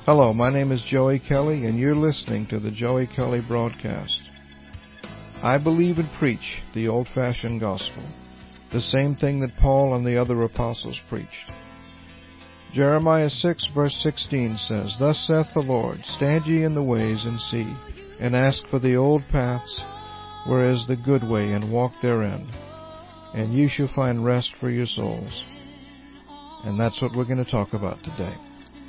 Hello, my name is Joey Kelly, and you're listening to the Joey Kelly Broadcast. I believe and preach the old-fashioned gospel, the same thing that Paul and the other apostles preached. Jeremiah 6, verse 16 says, Thus saith the Lord, Stand ye in the ways and see, and ask for the old paths, where is the good way, and walk therein, and ye shall find rest for your souls. And that's what we're going to talk about today.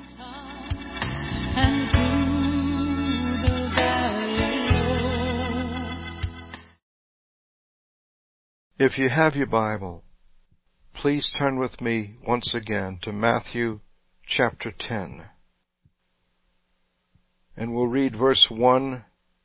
If you have your Bible, please turn with me once again to Matthew chapter 10. And we'll read verse 1,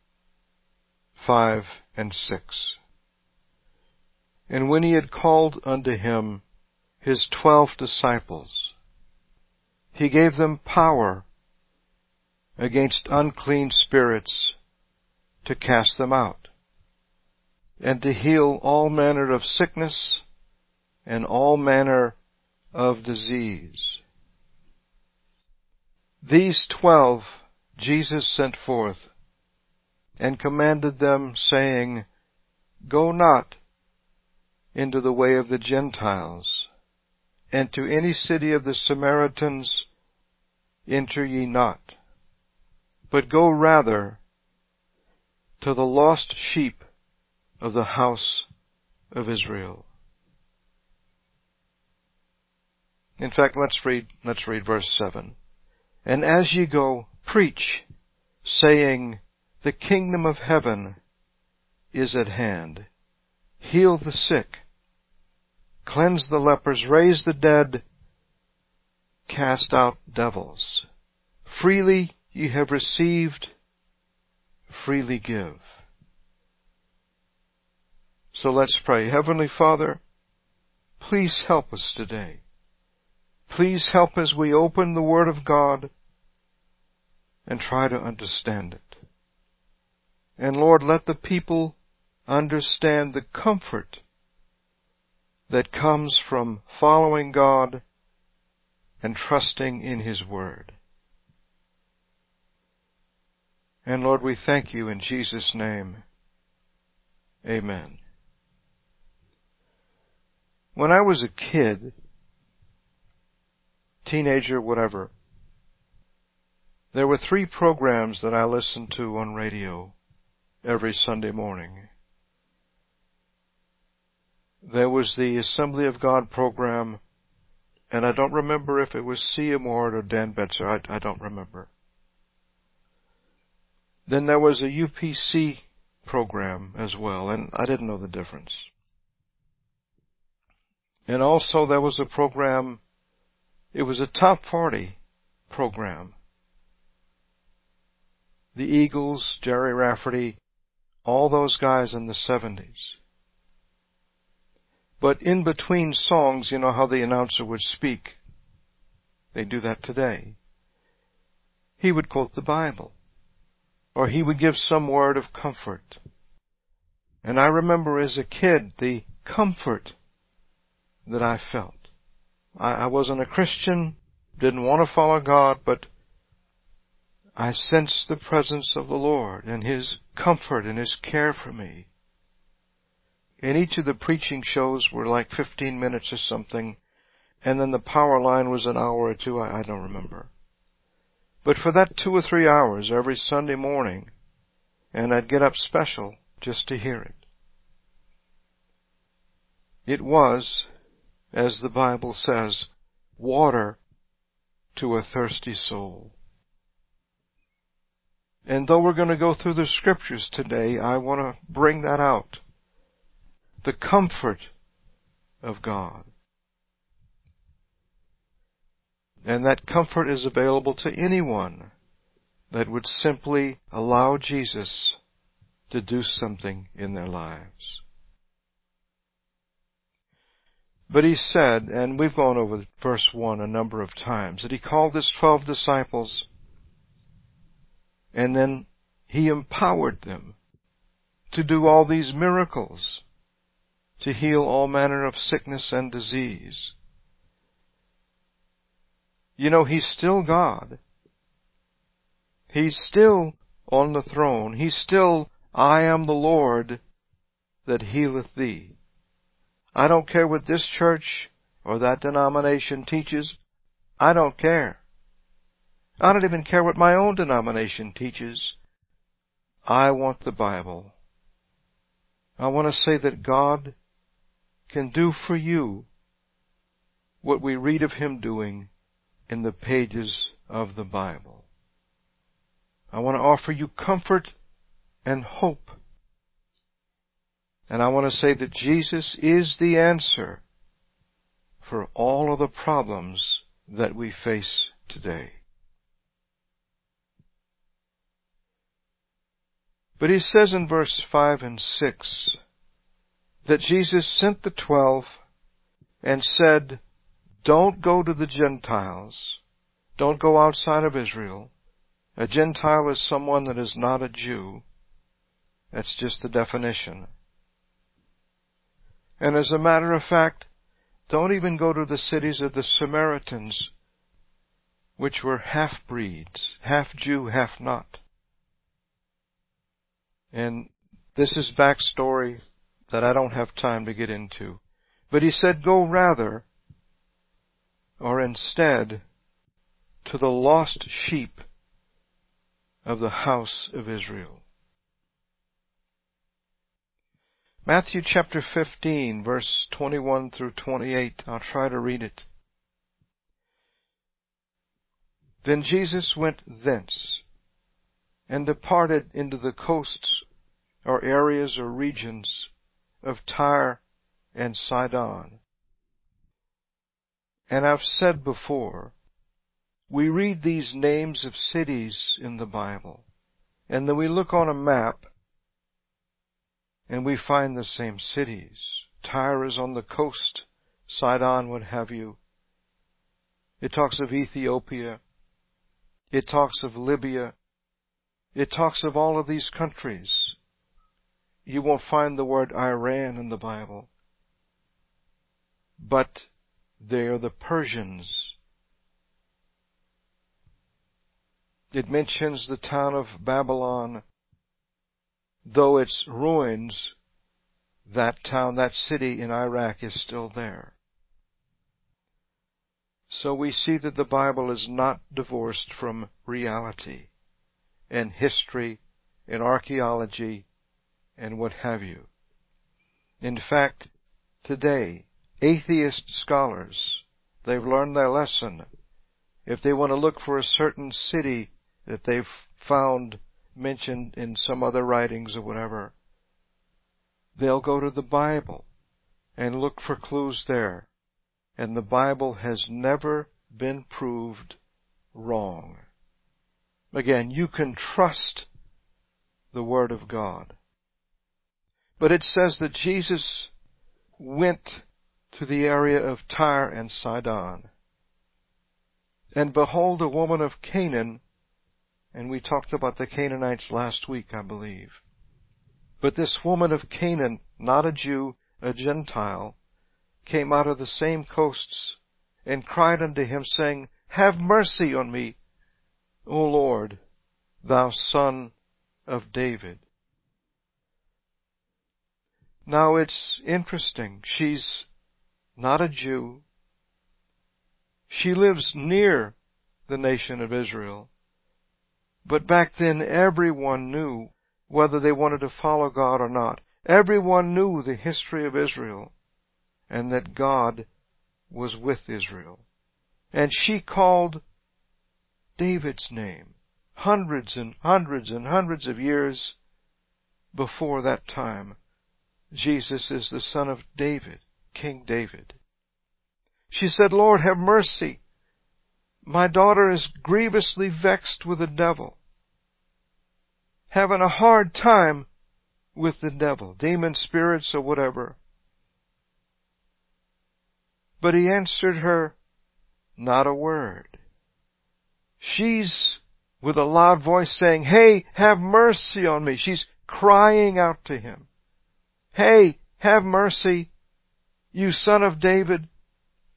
5, and 6. And when he had called unto him his 12 disciples, he gave them power against unclean spirits to cast them out, and to heal all manner of sickness and all manner of disease. These 12 Jesus sent forth, and commanded them, saying, Go not into the way of the Gentiles, and to any city of the Samaritans enter ye not, but go rather to the lost sheep of the house of Israel. In fact, let's read verse 7. And as ye go, preach, saying, The kingdom of heaven is at hand. Heal the sick, cleanse the lepers, raise the dead, cast out devils. Freely ye have received, freely give. So let's pray. Heavenly Father, please help us today. Please help as we open the Word of God and try to understand it. And Lord, let the people understand the comfort that comes from following God and trusting in His Word. And Lord, we thank you in Jesus' name. Amen. When I was a kid, teenager, whatever, there were 3 programs that I listened to on radio every Sunday morning. There was the Assembly of God program, and I don't remember if it was C.M. Ward or Dan Betzer. I don't remember. Then there was a UPC program as well, and I didn't know the difference. And also there was a program, it was a top 40 program. The Eagles, Jerry Rafferty, all those guys in the 70s. But in between songs, you know how the announcer would speak. They do that today. He would quote the Bible, or he would give some word of comfort. And I remember as a kid the comfort that I felt. I wasn't a Christian, didn't want to follow God, but I sensed the presence of the Lord and His comfort and His care for me. And each of the preaching shows were like 15 minutes or something, and then the power line was an hour or 2, I don't remember. But for that 2 or 3 hours every Sunday morning, and I'd get up special just to hear it. It was, as the Bible says, water to a thirsty soul. And though we're going to go through the Scriptures today, I want to bring that out. The comfort of God. And that comfort is available to anyone that would simply allow Jesus to do something in their lives. But He said, and we've gone over verse 1 a number of times, that He called His 12 disciples, and then He empowered them to do all these miracles, to heal all manner of sickness and disease. You know, He's still God, He's still on the throne. He's still, I am the Lord that healeth thee. I don't care what this church or that denomination teaches. I don't care. I don't even care what my own denomination teaches. I want the Bible. I want to say that God can do for you what we read of Him doing in the pages of the Bible. I want to offer you comfort and hope. And I want to say that Jesus is the answer for all of the problems that we face today. But He says in verse 5 and 6 that Jesus sent the 12 and said, don't go to the Gentiles. Don't go outside of Israel. A Gentile is someone that is not a Jew. That's just the definition. And as a matter of fact, don't even go to the cities of the Samaritans, which were half-breeds, half Jew, half not. And this is backstory that I don't have time to get into. But He said, go rather, or instead, to the lost sheep of the house of Israel. Matthew chapter 15, verse 21 through 28. I'll try to read it. Then Jesus went thence, and departed into the coasts, or areas or regions of Tyre and Sidon. And I've said before, we read these names of cities in the Bible, and then we look on a map, and we find the same cities. Tyre is on the coast, Sidon would have you. It talks of Ethiopia. It talks of Libya. It talks of all of these countries. You won't find the word Iran in the Bible. But they are the Persians. It mentions the town of Babylon. Though its ruins, that town, that city in Iraq is still there. So we see that the Bible is not divorced from reality and history and archaeology and what have you. In fact, today, atheist scholars, they've learned their lesson. If they want to look for a certain city that they've found mentioned in some other writings or whatever, they'll go to the Bible and look for clues there. And the Bible has never been proved wrong. Again, you can trust the Word of God. But it says that Jesus went to the area of Tyre and Sidon. And behold, a woman of Canaan, and we talked about the Canaanites last week, I believe. But this woman of Canaan, not a Jew, a Gentile, came out of the same coasts and cried unto Him, saying, have mercy on me, O Lord, thou Son of David. Now it's interesting. She's not a Jew. She lives near the nation of Israel. But back then everyone knew whether they wanted to follow God or not. Everyone knew the history of Israel and that God was with Israel. And she called David's name hundreds and hundreds and hundreds of years before that time. Jesus is the son of David, King David. She said, Lord, have mercy. My daughter is grievously vexed with the devil. Having a hard time with the devil, demon spirits or whatever. But He answered her not a word. She's with a loud voice saying, hey, have mercy on me. She's crying out to Him. Hey, have mercy, you son of David.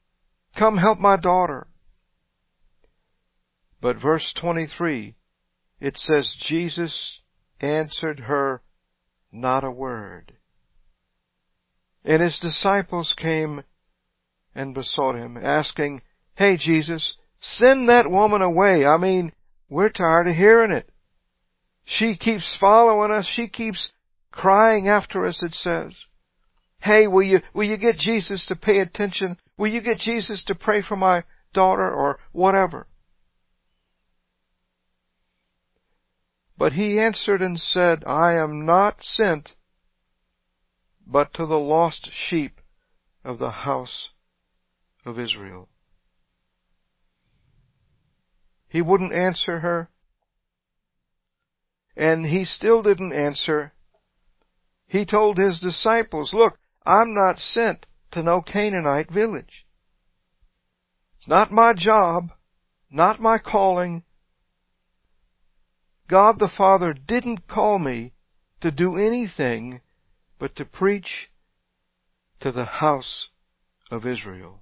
Come help my daughter. But verse 23, it says Jesus answered her not a word. And his disciples came and besought him, asking, "Hey, Jesus, send that woman away. I mean, we're tired of hearing it. She keeps following us. She keeps crying after us," it says. "Hey, will you get Jesus to pay attention? Will you get Jesus to pray for my daughter?" or whatever. But he answered and said, "I am not sent but to the lost sheep of the house of Israel." He wouldn't answer her, and he still didn't answer. He told his disciples, "Look, I'm not sent to no Canaanite village. It's not my job, not my calling. God the Father didn't call me to do anything but to preach to the house of Israel."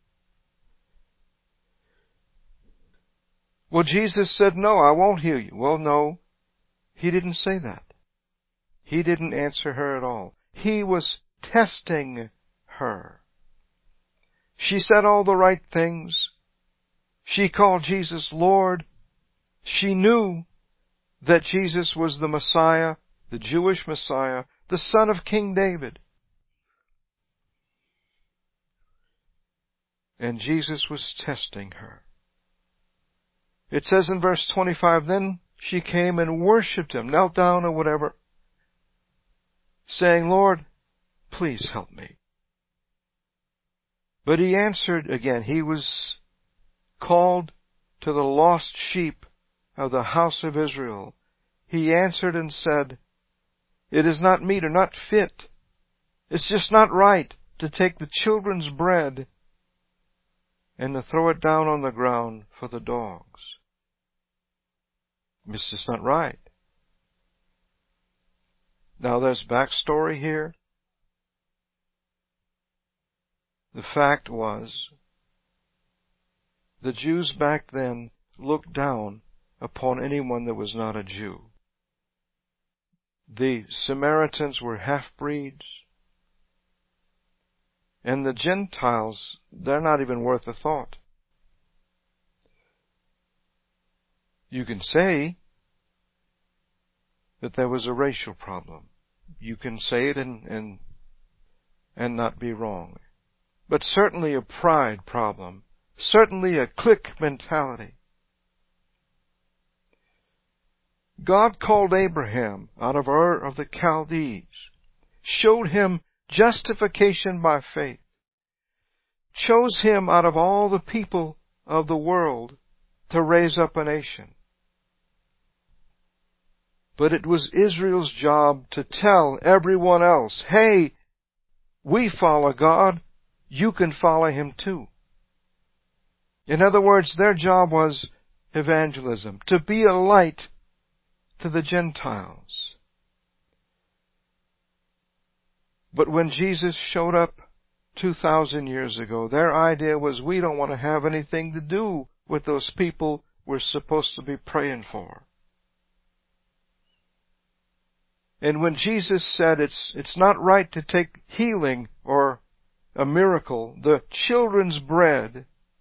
Well, Jesus said, "No, I won't heal you." Well, no, he didn't say that. He didn't answer her at all. He was testing her. She said all the right things. She called Jesus Lord. She knew that Jesus was the Messiah, the Jewish Messiah, the son of King David. And Jesus was testing her. It says in verse 25, then she came and worshipped him, knelt down or whatever, saying, "Lord, please help me." But he answered again. He was called to the lost sheep of the house of Israel. He answered and said, "It is not meet or not fit. It's just not right to take the children's bread and to throw it down on the ground for the dogs. It's just not right." Now there's backstory here. The fact was, the Jews back then looked down upon anyone that was not a Jew. The Samaritans were half-breeds, and the Gentiles, they're not even worth a thought. You can say that there was a racial problem. You can say it and not be wrong. But certainly a pride problem. Certainly a clique mentality. God called Abraham out of Ur of the Chaldees, showed him justification by faith, chose him out of all the people of the world to raise up a nation. But it was Israel's job to tell everyone else, "Hey, we follow God. You can follow him too." In other words, their job was evangelism, to be a light to the Gentiles. But when Jesus showed up 2,000 years ago, their idea was, we don't want to have anything to do with those people we're supposed to be praying for. And when Jesus said it's not right to take healing or a miracle, the children's bread,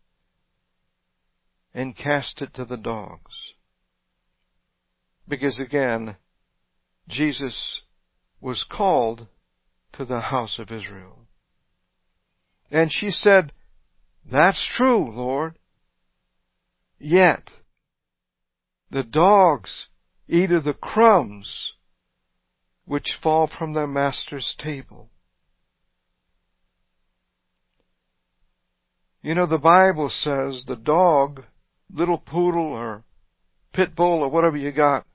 and cast it to the dogs. Because again, Jesus was called to the house of Israel. And she said, "That's true, Lord. Yet, the dogs eat of the crumbs which fall from their master's table." You know, the Bible says the dog, little poodle or pit bull or whatever you got,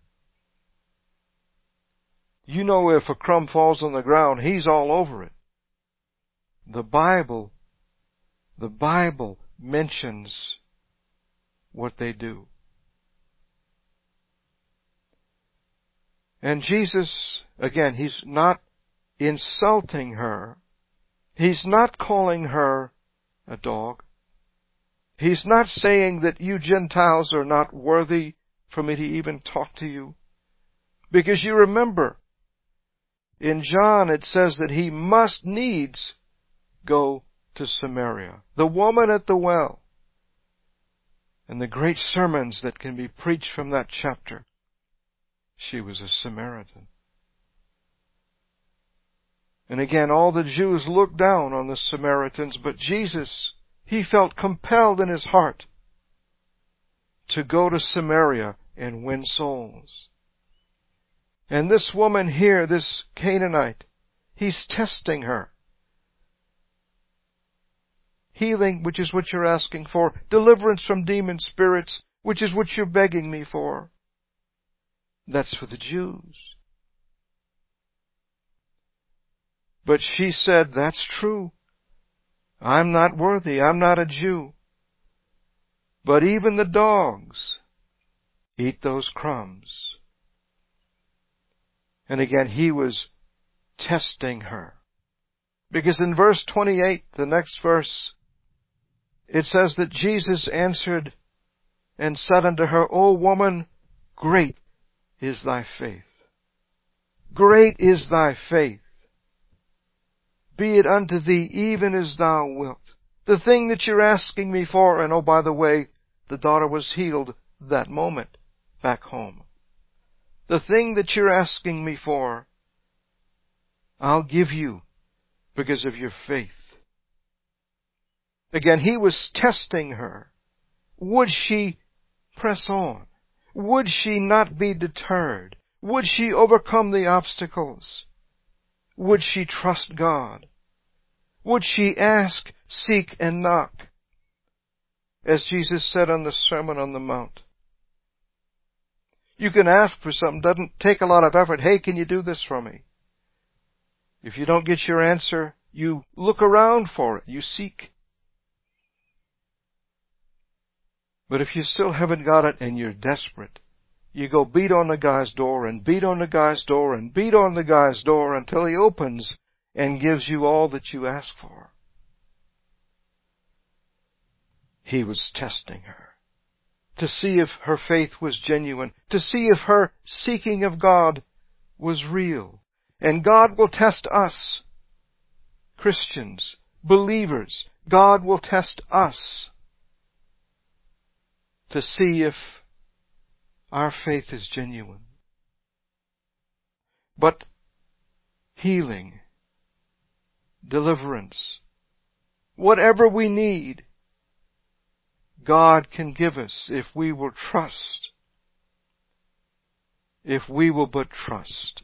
you know if a crumb falls on the ground, he's all over it. The Bible mentions what they do. And Jesus, again, he's not insulting her. He's not calling her a dog. He's not saying that you Gentiles are not worthy for me to even talk to you? Because you remember, in John it says that he must needs go to Samaria. The woman at the well. And the great sermons that can be preached from that chapter. She was a Samaritan. And again, all the Jews looked down on the Samaritans, but Jesus, he felt compelled in his heart to go to Samaria and win souls. And this woman here, this Canaanite, he's testing her. Healing, which is what you're asking for. Deliverance from demon spirits, which is what you're begging me for. That's for the Jews. But she said, that's true. I'm not worthy. I'm not a Jew. But even the dogs eat those crumbs. And again, he was testing her. Because in verse 28, the next verse, it says that Jesus answered and said unto her, O woman, great is thy faith. Great is thy faith. Be it unto thee even as thou wilt. The thing that you're asking me for, and oh, by the way, the daughter was healed that moment back home. The thing that you're asking me for, I'll give you because of your faith. Again, he was testing her. Would she press on? Would she not be deterred? Would she overcome the obstacles? Would she trust God? Would she ask, seek, and knock? As Jesus said on the Sermon on the Mount. You can ask for something. Doesn't take a lot of effort. Hey, can you do this for me? If you don't get your answer, you look around for it. You seek. But if you still haven't got it and you're desperate, you go beat on the guy's door and beat on the guy's door and beat on the guy's door until he opens and gives you all that you ask for. He was testing her to see if her faith was genuine, to see if her seeking of God was real. And God will test us, Christians, believers. God will test us to see if our faith is genuine. But healing, deliverance, whatever we need, God can give us if we will trust. If we will but trust.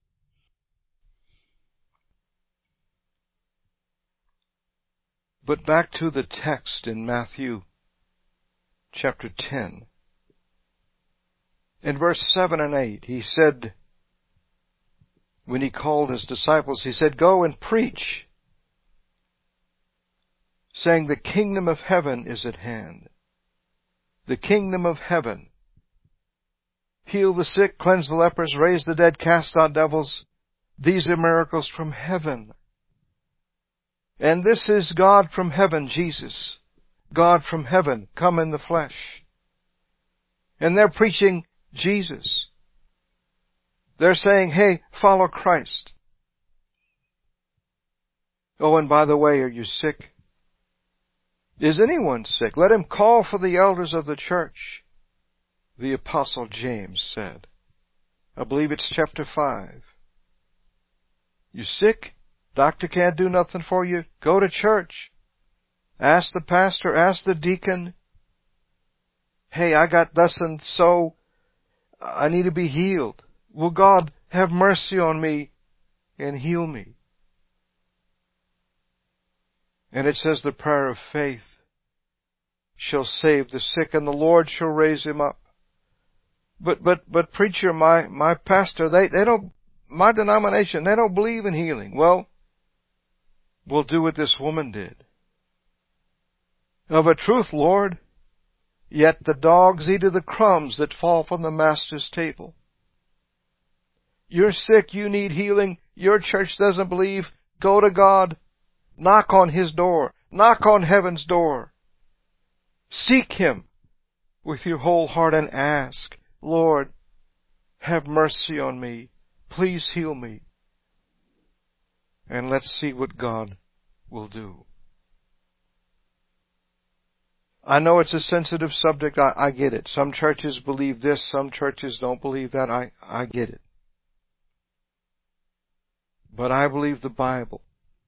But back to the text in Matthew chapter 10. In verse 7 and 8, he said, when he called his disciples, he said, go and preach, saying the kingdom of heaven is at hand. The kingdom of heaven. Heal the sick, cleanse the lepers, raise the dead, cast out devils. These are miracles from heaven. And this is God from heaven, Jesus. God from heaven, come in the flesh. And they're preaching Jesus. They're saying, hey, follow Christ. Oh, and by the way, are you sick? Is anyone sick? Let him call for the elders of the church. The Apostle James said. I believe it's chapter 5. You sick? Doctor can't do nothing for you? Go to church. Ask the pastor, ask the deacon. Hey, I got thus and so. I need to be healed. Will God have mercy on me and heal me? And it says the prayer of faith shall save the sick, and the Lord shall raise him up. But preacher, my pastor, they don't, my denomination, they don't believe in healing. Well, we'll do what this woman did. Of a truth, Lord, yet the dogs eat of the crumbs that fall from the master's table. You're sick, you need healing, your church doesn't believe, go to God, knock on His door, knock on heaven's door. Seek Him with your whole heart and ask. Lord, have mercy on me. Please heal me. And let's see what God will do. I know it's a sensitive subject. I get it. Some churches believe this. Some churches don't believe that. I get it. But I believe the Bible.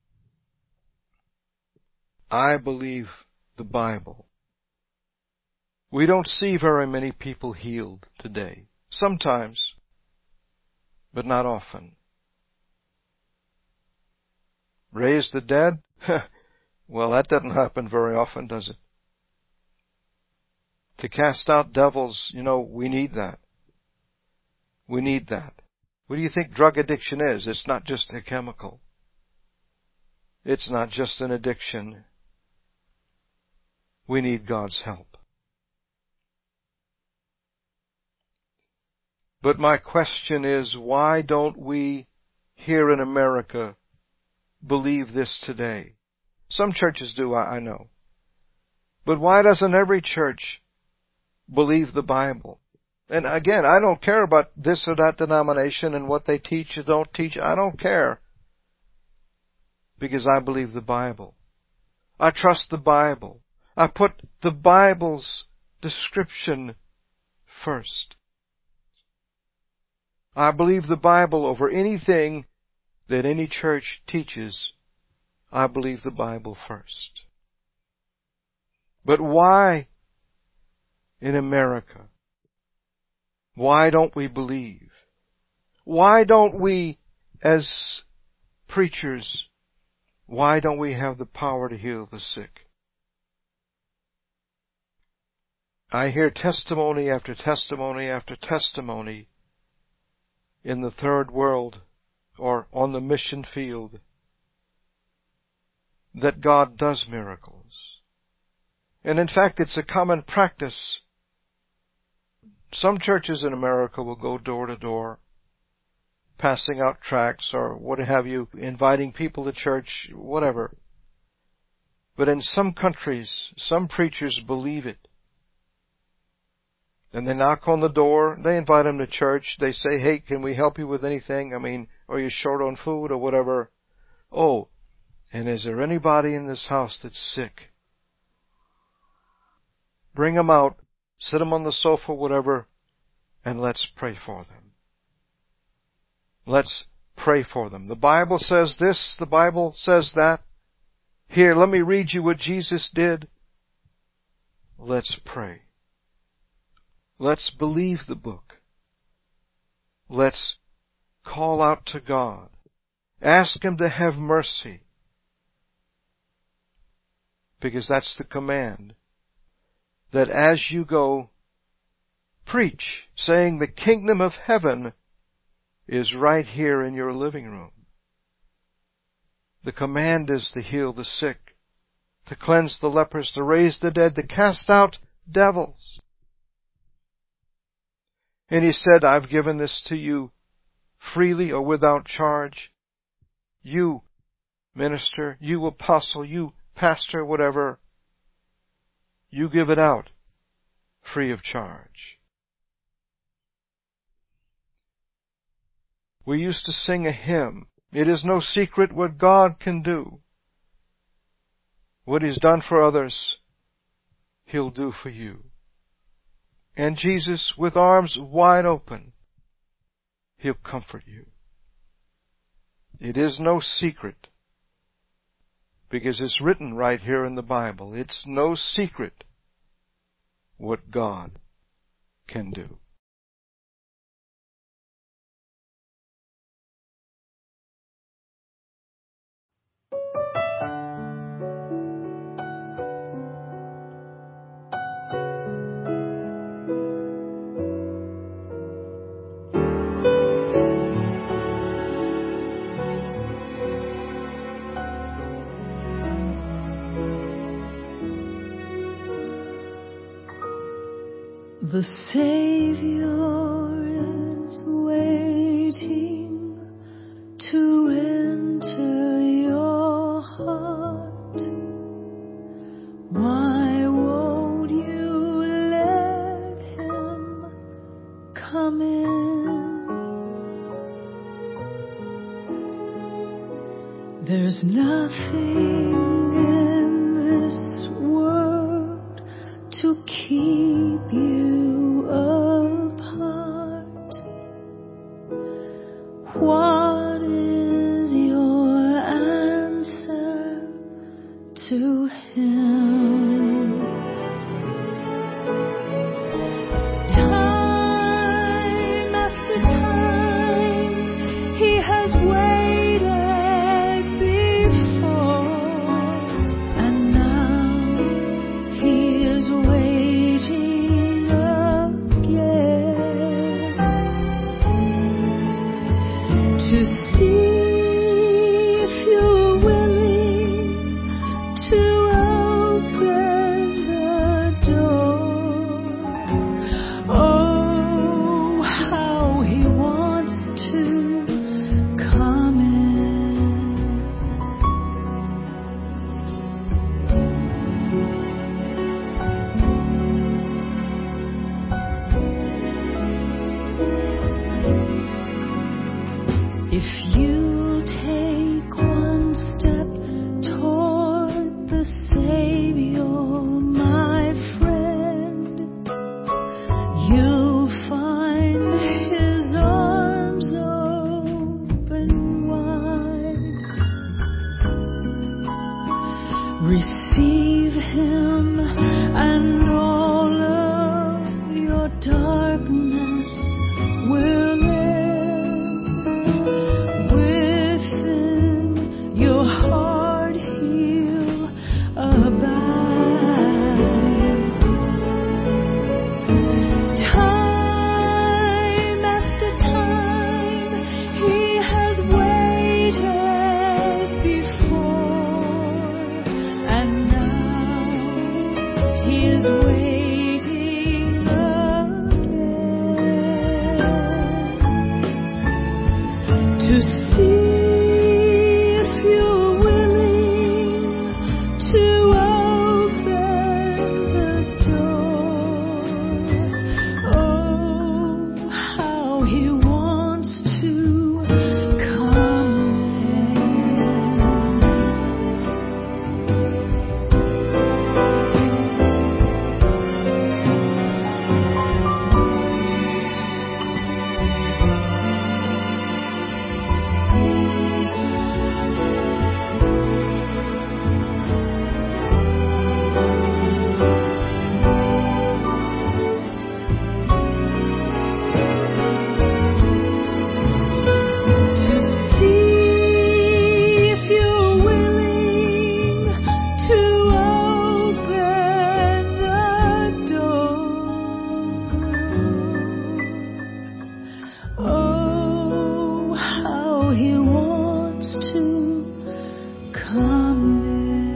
I believe the Bible. We don't see very many people healed today. Sometimes, but not often. Raise the dead? Well, that doesn't happen very often, does it? To cast out devils, we need that. We need that. What do you think drug addiction is? It's not just a chemical. It's not just an addiction. We need God's help. But my question is, why don't we here in America believe this today? Some churches do, I know. But why doesn't every church believe the Bible? And again, I don't care about this or that denomination and what they teach or don't teach. I don't care. Because I believe the Bible. I trust the Bible. I put the Bible's description first. I believe the Bible over anything that any church teaches. I believe the Bible first. But why in America? Why don't we believe? Why don't we, as preachers, why don't we have the power to heal the sick? I hear testimony after testimony after testimony in the third world or on the mission field that God does miracles. And in fact, it's a common practice. Some churches in America will go door to door, passing out tracts or what have you, inviting people to church, whatever. But in some countries, some preachers believe it. And they knock on the door, they invite them to church, they say, hey, can we help you with anything? Are you short on food or whatever? Oh, and is there anybody in this house that's sick? Bring them out, sit them on the sofa, whatever, and let's pray for them. Let's pray for them. The Bible says this, the Bible says that. Here, let me read you what Jesus did. Let's pray. Let's believe the book. Let's call out to God. Ask Him to have mercy. Because that's the command. That as you go, preach, saying the kingdom of heaven is right here in your living room. The command is to heal the sick, to cleanse the lepers, to raise the dead, to cast out devils. And He said, I've given this to you freely or without charge. You, minister, you, apostle, you, pastor, whatever, you give it out free of charge. We used to sing a hymn, it is no secret what God can do. What He's done for others, He'll do for you. And Jesus, with arms wide open, He'll comfort you. It is no secret, because it's written right here in the Bible. It's no secret what God can do. The Savior is waiting to enter your heart. Why won't you let Him There's nothing in this world to keep you apart. What is your answer to Him? Time after time, He has waited before, and now He is waiting again to see if you're willing to open the door. Oh, how He wants to come in. If you take one step toward the Savior, my friend, you'll find His arms open wide. Receive Him, and all of your darkness will end. Within your heart He'll abide. Time after time He has waited before, and now He is waiting again to see if you're willing to open the door. Oh, how He wants to come to see if you're willing to open the door. Oh, how He wants to come in.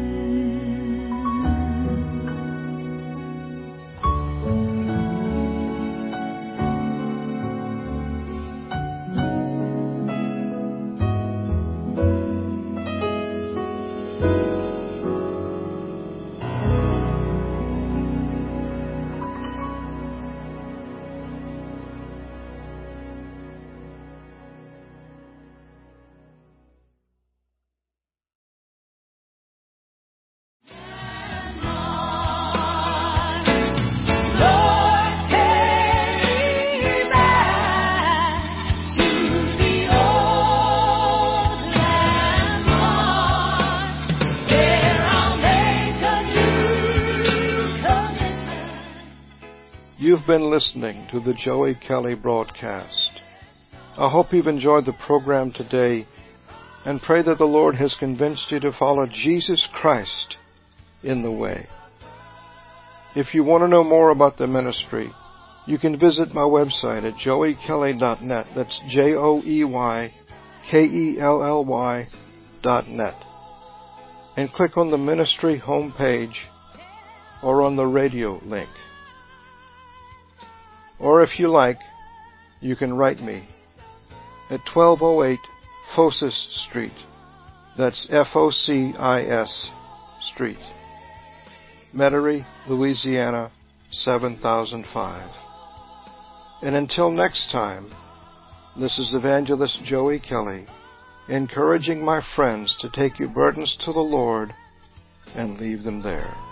Lord, take me back to the old land, Lord, where I'll make a new commitment. You've been listening to the Joey Kelly broadcast. I hope you've enjoyed the program today and pray that the Lord has convinced you to follow Jesus Christ in the way. If you want to know more about the ministry, you can visit my website at joeykelly.net. That's JOEYKELLY.net. And click on the ministry homepage or on the radio link. Or if you like, you can write me at 1208 Focis Street. That's Focis Street, Metairie, Louisiana, 7005. And until next time, this is Evangelist Joey Kelly encouraging my friends to take your burdens to the Lord and leave them there.